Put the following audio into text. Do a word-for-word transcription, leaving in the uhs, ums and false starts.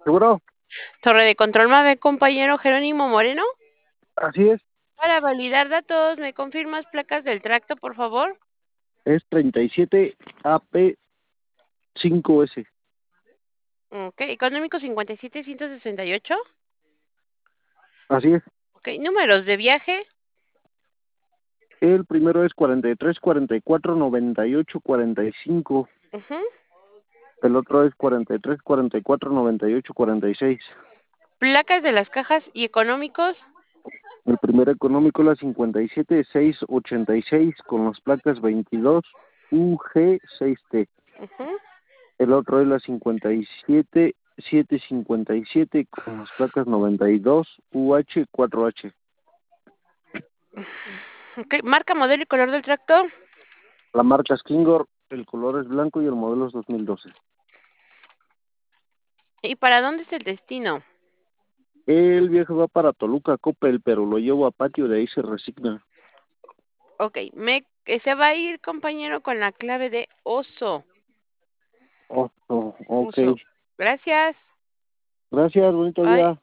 ¿Seguro? Torre de control Mave, compañero Jerónimo Moreno. Así es. Para validar datos, ¿me confirmas placas del tracto, por favor? Es treinta y siete A P cinco S. Ok, económico cincuenta y siete ciento sesenta y ocho. Así es. Ok, números de viaje. El primero es cuarenta y tres, cuarenta y cuatro, noventa y ocho, cuarenta y cinco. Ujú. El otro es cuarenta y tres, cuarenta y cuatro, noventa y ocho, cuarenta y seis. Placas de las cajas y económicos. El primer económico es la cincuenta y siete, seiscientos ochenta y seis con las placas veintidós U G seis T. Ujú. El otro es la cincuenta y siete, setecientos cincuenta y siete con las placas noventa y dos U H cuatro H. Ok, marca, modelo y color del tracto. La marca Skingor, el color es blanco y el modelo es dos mil doce. ¿Y para dónde es el destino? El viaje va para Toluca, Coppel, pero lo llevo a Patio, de ahí se resigna. Ok, me, eh, se va a ir, compañero, con la clave de oso. Oh, oh, ok. Oso. Gracias. Gracias, bonito Bye. día.